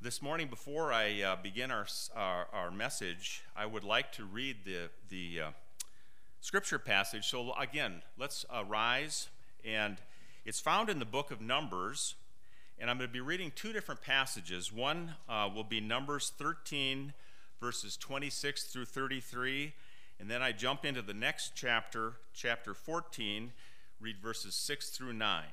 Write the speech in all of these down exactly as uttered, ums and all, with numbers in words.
This morning, before I uh, begin our, our our message, I would like to read the the uh, scripture passage. So again, let's uh, rise, and it's found in the book of Numbers, and I'm going to be reading two different passages. One uh, will be Numbers thirteen, verses twenty-six through thirty-three, and then I jump into the next chapter, chapter fourteen, read verses six through nine.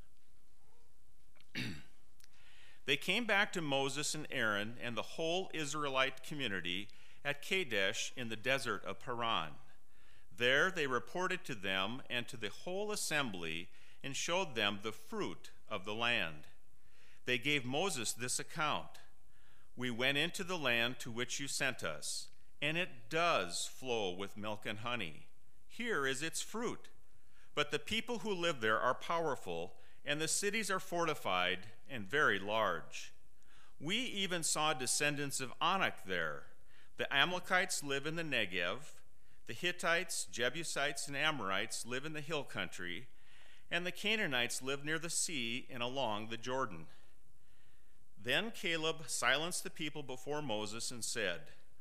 They came back to Moses and Aaron and the whole Israelite community at Kadesh in the desert of Paran. There they reported to them and to the whole assembly and showed them the fruit of the land. They gave Moses this account: "We went into the land to which you sent us, and it does flow with milk and honey. Here is its fruit. But the people who live there are powerful, and the cities are fortified and very large. We even saw descendants of Anak there. The Amalekites live in the Negev. The Hittites, Jebusites, and Amorites live in the hill country, and the Canaanites live near the sea and along the Jordan." Then Caleb silenced the people before Moses and said,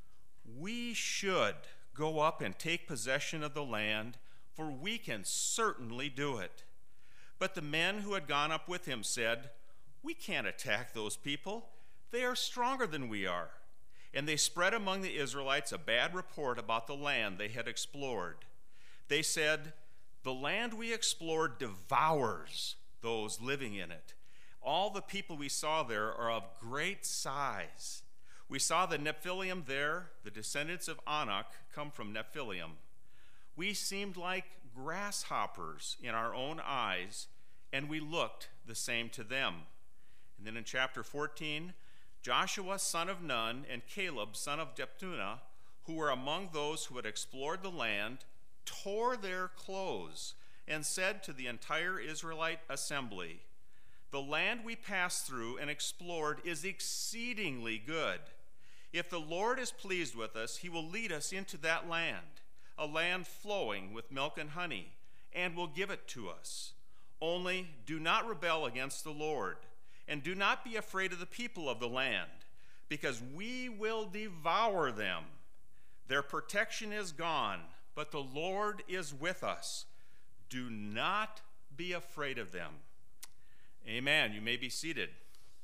"We should go up and take possession of the land, for we can certainly do it." But the men who had gone up with him said, "We can't attack those people. They are stronger than we are." And they spread among the Israelites a bad report about the land they had explored. They said, "The land we explored devours those living in it. All the people we saw there are of great size. We saw the Nephilim there, the descendants of Anak come from Nephilim. We seemed like grasshoppers in our own eyes, and we looked the same to them." And then in chapter fourteen, Joshua son of Nun and Caleb son of Jephunneh, who were among those who had explored the land, tore their clothes and said to the entire Israelite assembly, "The land we passed through and explored is exceedingly good. If the Lord is pleased with us, he will lead us into that land, a land flowing with milk and honey, and will give it to us. Only do not rebel against the Lord, and do not be afraid of the people of the land, because we will devour them. Their protection is gone, but the Lord is with us. Do not be afraid of them." Amen. You may be seated.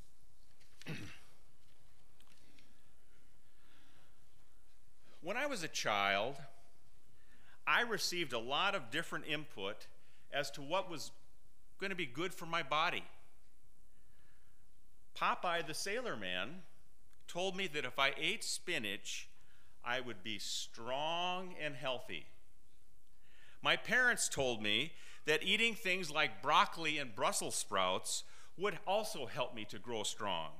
When I was a child, I received a lot of different input as to what was going to be good for my body. Popeye the Sailor Man told me that if I ate spinach, I would be strong and healthy. My parents told me that eating things like broccoli and Brussels sprouts would also help me to grow strong.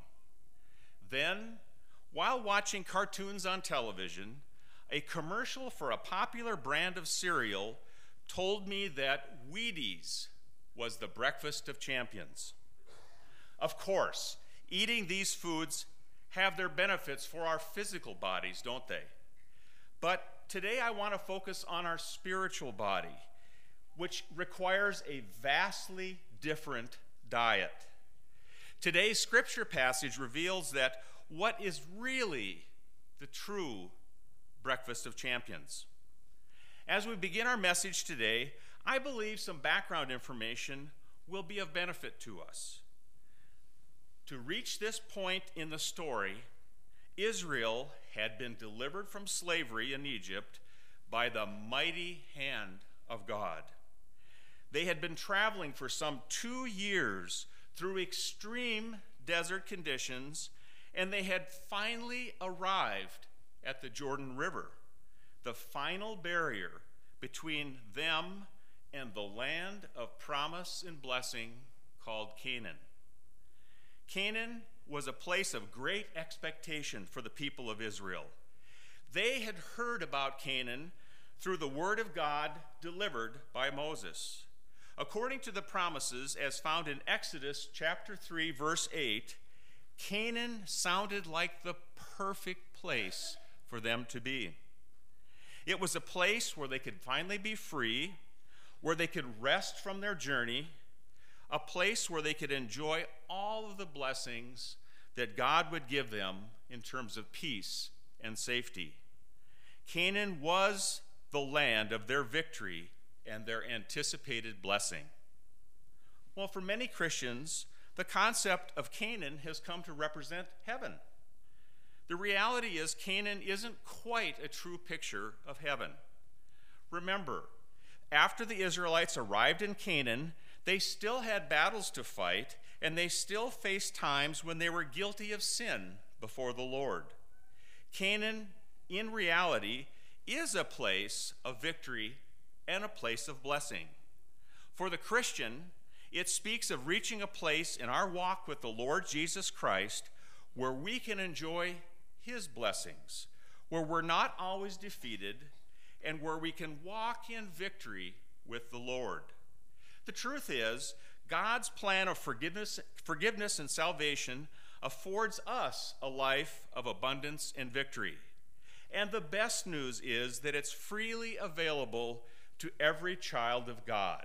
Then, while watching cartoons on television, a commercial for a popular brand of cereal told me that Wheaties was the breakfast of champions. Of course, eating these foods have their benefits for our physical bodies, don't they? But today I want to focus on our spiritual body, which requires a vastly different diet. Today's scripture passage reveals that what is really the true breakfast of champions. As we begin our message today, I believe some background information will be of benefit to us. To reach this point in the story, Israel had been delivered from slavery in Egypt by the mighty hand of God. They had been traveling for some two years through extreme desert conditions, and they had finally arrived at the Jordan River, the final barrier between them and the land of promise and blessing called Canaan. Canaan was a place of great expectation for the people of Israel. They had heard about Canaan through the word of God delivered by Moses. According to the promises as found in Exodus chapter three, verse eight, Canaan sounded like the perfect place for them to be. It was a place where they could finally be free, where they could rest from their journey, a place where they could enjoy all of the blessings that God would give them in terms of peace and safety. Canaan was the land of their victory and their anticipated blessing. Well, for many Christians, the concept of Canaan has come to represent heaven. The reality is Canaan isn't quite a true picture of heaven. Remember, after the Israelites arrived in Canaan, they still had battles to fight, and they still faced times when they were guilty of sin before the Lord. Canaan, in reality, is a place of victory and a place of blessing. For the Christian, it speaks of reaching a place in our walk with the Lord Jesus Christ where we can enjoy his blessings, where we're not always defeated, and where we can walk in victory with the Lord. The truth is, God's plan of forgiveness, forgiveness and salvation affords us a life of abundance and victory. And the best news is that it's freely available to every child of God.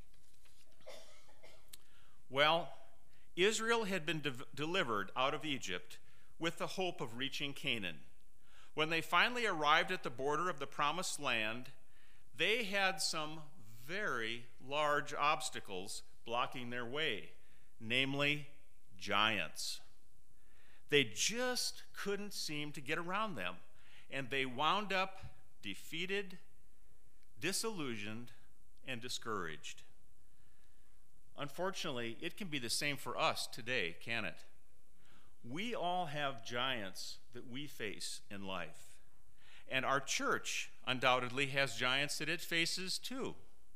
Well, Israel had been de- delivered out of Egypt with the hope of reaching Canaan. When they finally arrived at the border of the promised land, they had some very large obstacles blocking their way, namely giants. They just couldn't seem to get around them, and they wound up defeated, disillusioned, and discouraged. Unfortunately, it can be the same for us today, can't it? We all have giants that we face in life. And our church undoubtedly has giants that it faces too.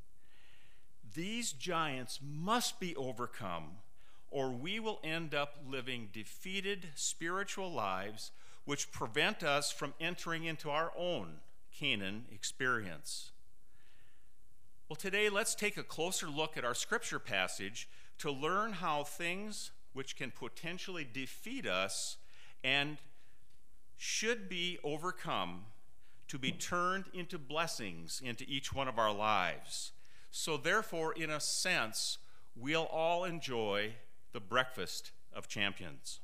These giants must be overcome, or we will end up living defeated spiritual lives which prevent us from entering into our own Canaan experience. Well, today let's take a closer look at our scripture passage to learn how things which can potentially defeat us and should be overcome to be turned into blessings into each one of our lives. So therefore, in a sense, we'll all enjoy the breakfast of champions.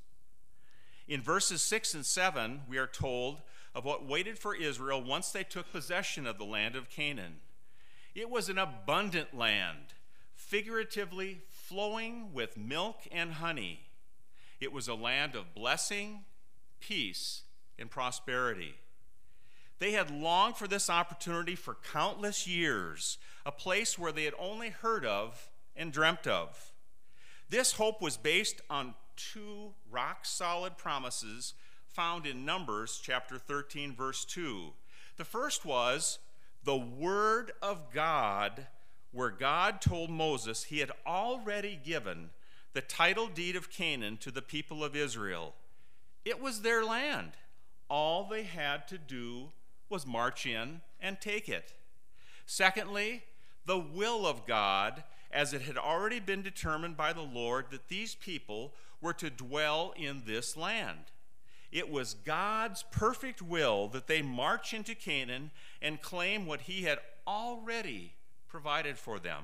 In verses six and seven, we are told of what waited for Israel once they took possession of the land of Canaan. It was an abundant land, figuratively flowing with milk and honey. It was a land of blessing, peace, and prosperity. They had longed for this opportunity for countless years, a place where they had only heard of and dreamt of. This hope was based on two rock-solid promises found in Numbers chapter thirteen, verse two. The first was the word of God, where God told Moses he had already given the title deed of Canaan to the people of Israel. It was their land. All they had to do was march in and take it. Secondly, the will of God, as it had already been determined by the Lord that these people were to dwell in this land. It was God's perfect will that they march into Canaan and claim what he had already provided for them.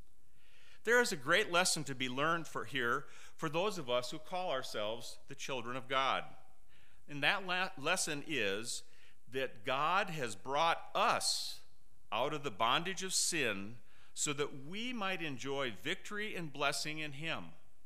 There is a great lesson to be learned for here for those of us who call ourselves the children of God. And that la- lesson is that God has brought us out of the bondage of sin so that we might enjoy victory and blessing in him.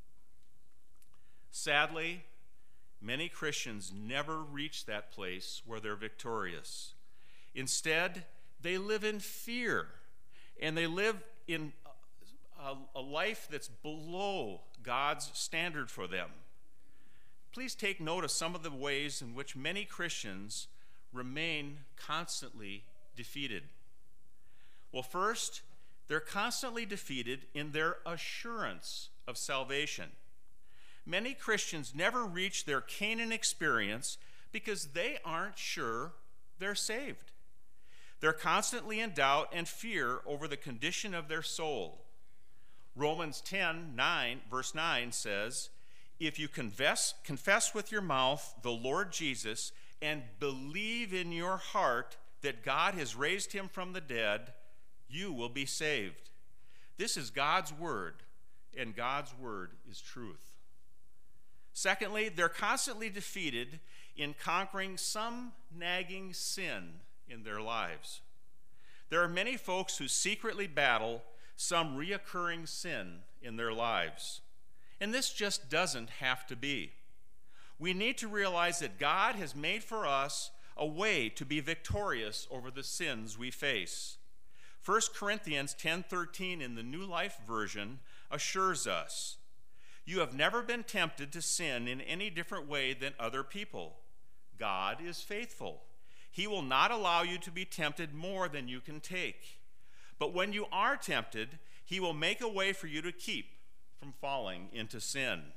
Sadly, many Christians never reach that place where they're victorious. Instead, they live in fear, and they live in a, a life that's below God's standard for them. Please take note of some of the ways in which many Christians remain constantly defeated. Well, first, they're constantly defeated in their assurance of salvation. Many Christians never reach their Canaan experience because they aren't sure they're saved. They're constantly in doubt and fear over the condition of their soul. Romans ten, nine, verse nine says, if you confess, confess with your mouth the Lord Jesus and believe in your heart that God has raised him from the dead, you will be saved. This is God's word, and God's word is truth. Secondly, they're constantly defeated in conquering some nagging sin in their lives. There are many folks who secretly battle some reoccurring sin in their lives. And this just doesn't have to be. We need to realize that God has made for us a way to be victorious over the sins we face. First Corinthians ten thirteen in the New Life Version assures us, "You have never been tempted to sin in any different way than other people. God is faithful. He will not allow you to be tempted more than you can take. But when you are tempted, he will make a way for you to keep from falling into sin."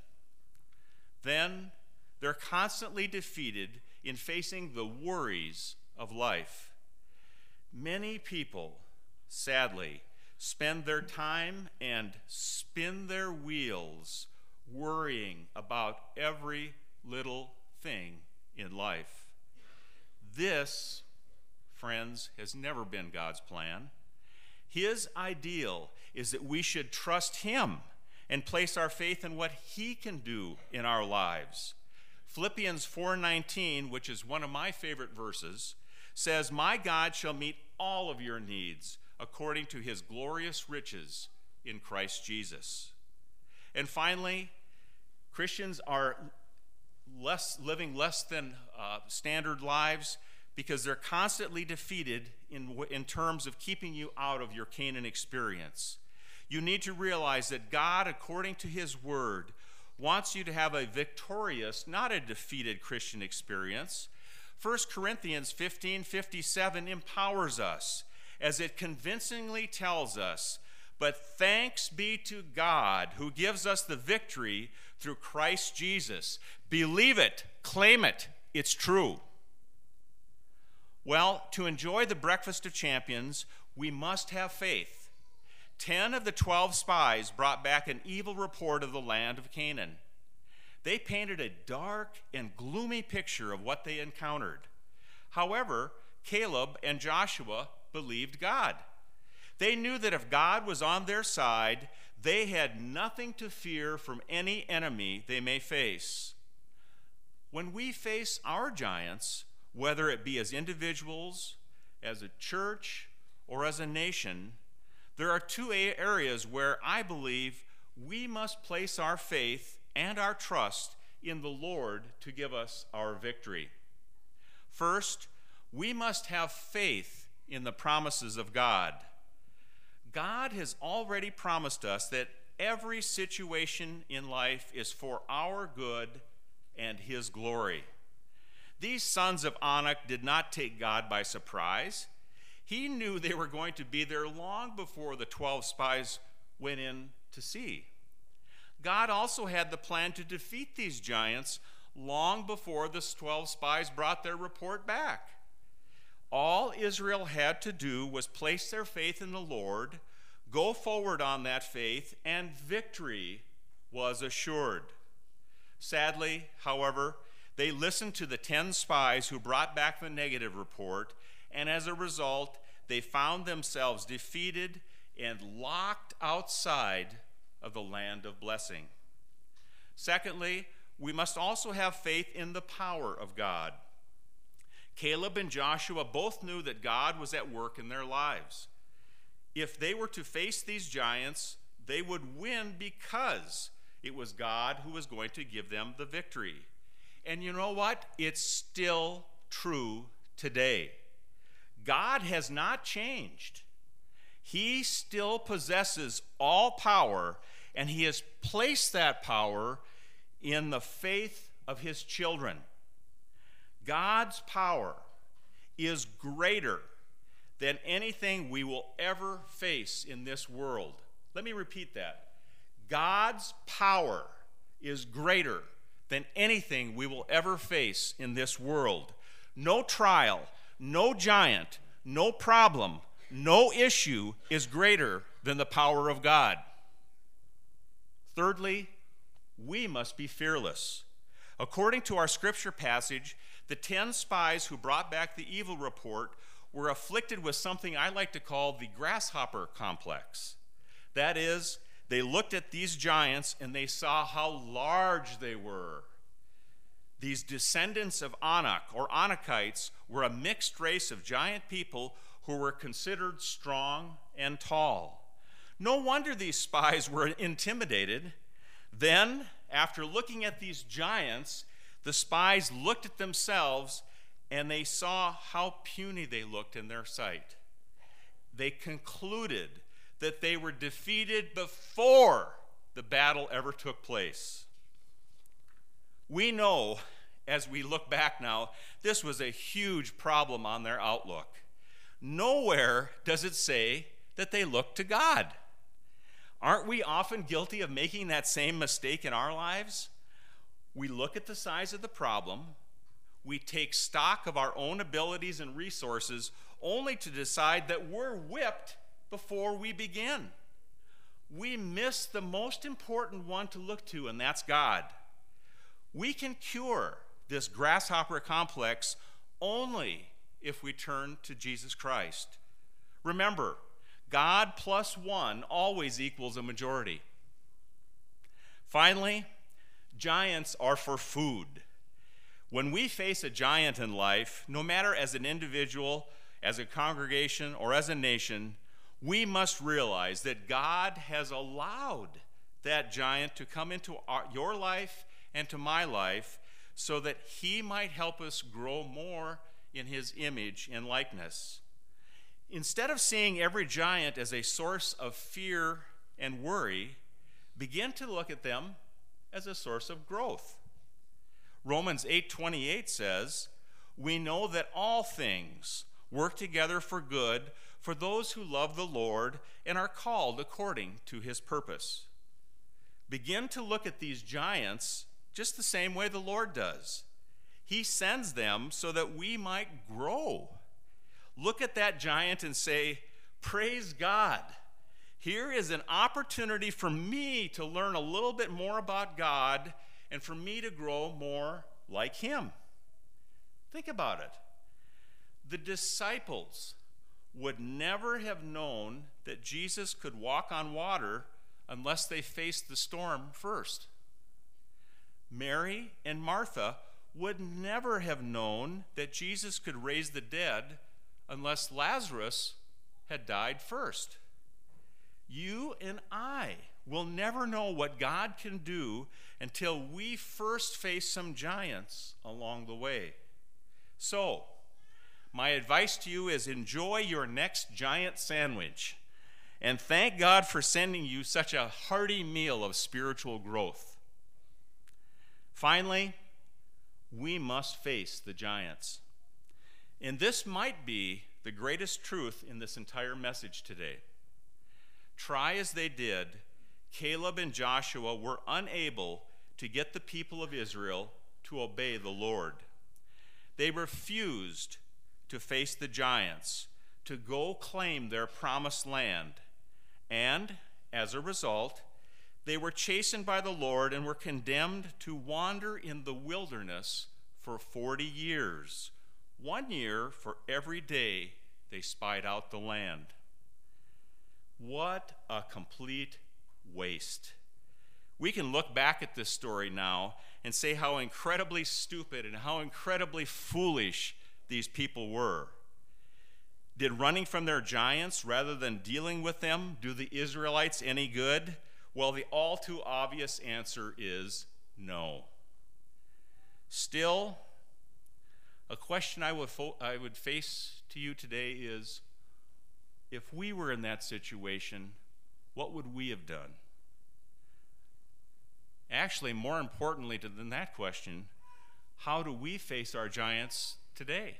Then they're constantly defeated in facing the worries of life. Many people, sadly, spend their time and spin their wheels worrying about every little thing in life. This, friends, has never been God's plan. His ideal is that we should trust him and place our faith in what he can do in our lives. Philippians four nineteen, which is one of my favorite verses, says, "My God shall meet all of your needs according to his glorious riches in Christ Jesus." And finally, Christians are less living less than uh, standard lives because they're constantly defeated in, in terms of keeping you out of your Canaan experience. You need to realize that God, according to his word, wants you to have a victorious, not a defeated Christian experience. First Corinthians fifteen fifty-seven empowers us as it convincingly tells us, "But thanks be to God who gives us the victory through Christ Jesus." Believe it, claim it, it's true. Well, to enjoy the breakfast of champions, we must have faith. Ten of the twelve spies brought back an evil report of the land of Canaan. They painted a dark and gloomy picture of what they encountered. However, Caleb and Joshua believed God. They knew that if God was on their side, they had nothing to fear from any enemy they may face. When we face our giants, whether it be as individuals, as a church, or as a nation, there are two areas where I believe we must place our faith and our trust in the Lord to give us our victory. First, we must have faith in the promises of God. God has already promised us that every situation in life is for our good and his glory. These sons of Anak did not take God by surprise. He knew they were going to be there long before the twelve spies went in to see. God also had the plan to defeat these giants long before the twelve spies brought their report back. All Israel had to do was place their faith in the Lord, go forward on that faith, and victory was assured. Sadly, however, they listened to the ten spies who brought back the negative report, and as a result, they found themselves defeated and locked outside of the land of blessing. Secondly, we must also have faith in the power of God. Caleb and Joshua both knew that God was at work in their lives. If they were to face these giants, they would win because it was God who was going to give them the victory. And you know what? It's still true today. God has not changed. He still possesses all power, and he has placed that power in the faith of his children. God's power is greater than anything we will ever face in this world. Let me repeat that. God's power is greater than anything we will ever face in this world. No trial, no giant, no problem, no issue is greater than the power of God. Thirdly, we must be fearless. According to our scripture passage, the ten spies who brought back the evil report were afflicted with something I like to call the grasshopper complex. That is, they looked at these giants and they saw how large they were. These descendants of Anak, or Anakites, were a mixed race of giant people who were considered strong and tall. No wonder these spies were intimidated. Then, after looking at these giants, the spies looked at themselves and they saw how puny they looked in their sight. They concluded that they were defeated before the battle ever took place. We know, as we look back now, this was a huge problem on their outlook. Nowhere does it say that they looked to God. Aren't we often guilty of making that same mistake in our lives? We look at the size of the problem, we take stock of our own abilities and resources, only to decide that we're whipped before we begin. We miss the most important one to look to, and that's God. We can cure this grasshopper complex only if we turn to Jesus Christ. Remember, God plus one always equals a majority. Finally, giants are for food. When we face a giant in life, no matter as an individual, as a congregation, or as a nation, we must realize that God has allowed that giant to come into our, your life and to my life so that he might help us grow more in his image and likeness. Instead of seeing every giant as a source of fear and worry, begin to look at them as a source of growth. Romans eight twenty-eight says, "We know that all things work together for good for those who love the Lord and are called according to his purpose." Begin to look at these giants just the same way the Lord does. He sends them so that we might grow. Look at that giant and say, "Praise God. Here is an opportunity for me to learn a little bit more about God and for me to grow more like him." Think about it. The disciples would never have known that Jesus could walk on water unless they faced the storm first. Mary and Martha would never have known that Jesus could raise the dead unless Lazarus had died first. You and I will never know what God can do until we first face some giants along the way. So, my advice to you is enjoy your next giant sandwich and thank God for sending you such a hearty meal of spiritual growth. Finally, we must face the giants. And this might be the greatest truth in this entire message today. Try as they did, Caleb and Joshua were unable to get the people of Israel to obey the Lord. They refused to face the giants, to go claim their promised land. And, as a result, they were chastened by the Lord and were condemned to wander in the wilderness for forty years, one year for every day they spied out the land. What a complete waste. We can look back at this story now and say how incredibly stupid and how incredibly foolish these people were. Did running from their giants rather than dealing with them do the Israelites any good? Well, the all too obvious answer is no. Still, a question I would, fo- I would face to you today is, if we were in that situation, what would we have done? Actually, more importantly than that question, how do we face our giants today?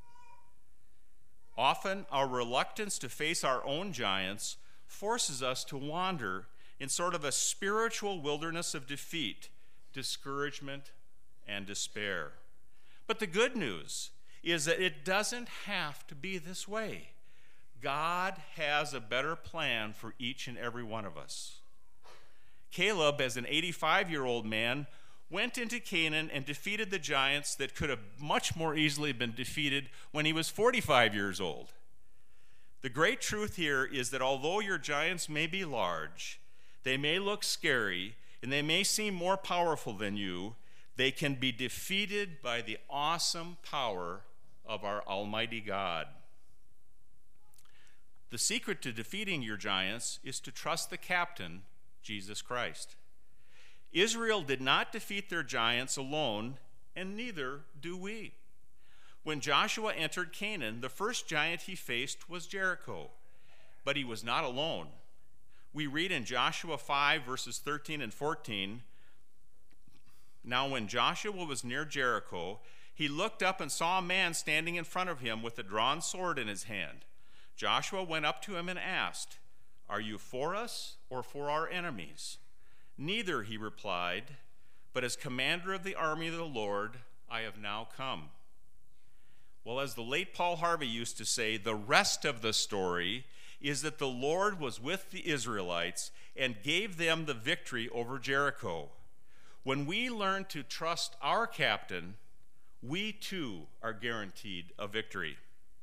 Often, our reluctance to face our own giants forces us to wander in sort of a spiritual wilderness of defeat, discouragement, and despair. But the good news is that it doesn't have to be this way. God has a better plan for each and every one of us. Caleb, as an eighty-five-year-old man, went into Canaan and defeated the giants that could have much more easily been defeated when he was forty-five years old. The great truth here is that although your giants may be large, They may look scary, and they may seem more powerful than you. They can be defeated by the awesome power of our Almighty God. The secret to defeating your giants is to trust the captain, Jesus Christ. Israel did not defeat their giants alone, and neither do we. When Joshua entered Canaan, the first giant he faced was Jericho, but he was not alone. We read in Joshua five, verses thirteen and fourteen, "Now when Joshua was near Jericho, he looked up and saw a man standing in front of him with a drawn sword in his hand. Joshua went up to him and asked, 'Are you for us or for our enemies?' 'Neither,' he replied, 'but as commander of the army of the Lord, I have now come.'" Well, as the late Paul Harvey used to say, the rest of the story is that the Lord was with the Israelites and gave them the victory over Jericho. When we learn to trust our captain, we too are guaranteed a victory.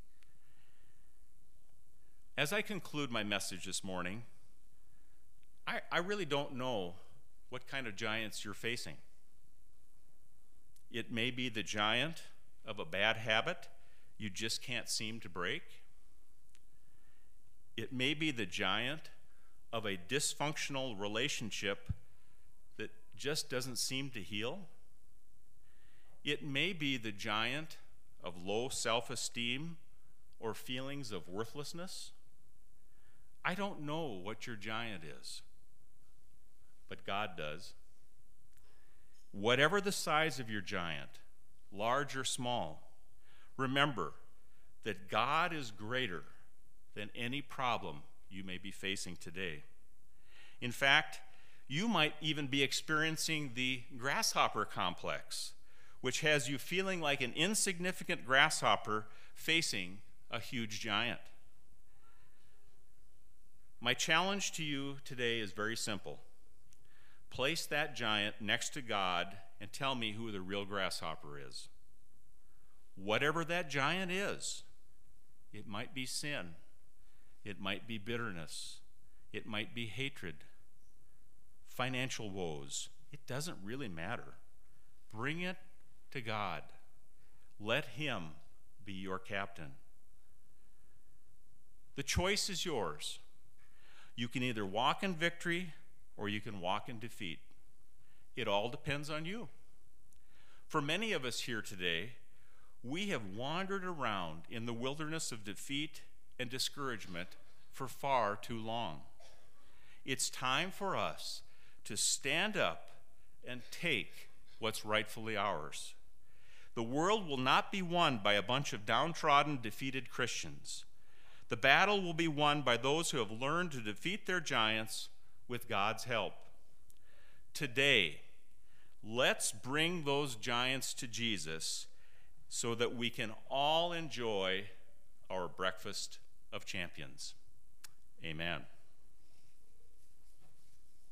As I conclude my message this morning, I, I really don't know what kind of giants you're facing. It may be the giant of a bad habit you just can't seem to break. It may be the giant of a dysfunctional relationship that just doesn't seem to heal. It may be the giant of low self-esteem or feelings of worthlessness. I don't know what your giant is, but God does. Whatever the size of your giant, large or small, remember that God is greater than any problem you may be facing today. In fact, you might even be experiencing the grasshopper complex, which has you feeling like an insignificant grasshopper facing a huge giant. My challenge to you today is very simple. Place that giant next to God and tell me who the real grasshopper is. Whatever that giant is, it might be sin, it might be bitterness, it might be hatred, financial woes. It doesn't really matter. Bring it to God. Let him be your captain. The choice is yours. You can either walk in victory or you can walk in defeat. It all depends on you. For many of us here today, we have wandered around in the wilderness of defeat and discouragement for far too long. It's time for us to stand up and take what's rightfully ours. The world will not be won by a bunch of downtrodden, defeated Christians. The battle will be won by those who have learned to defeat their giants with God's help. Today, let's bring those giants to Jesus so that we can all enjoy our breakfast of champions. Amen.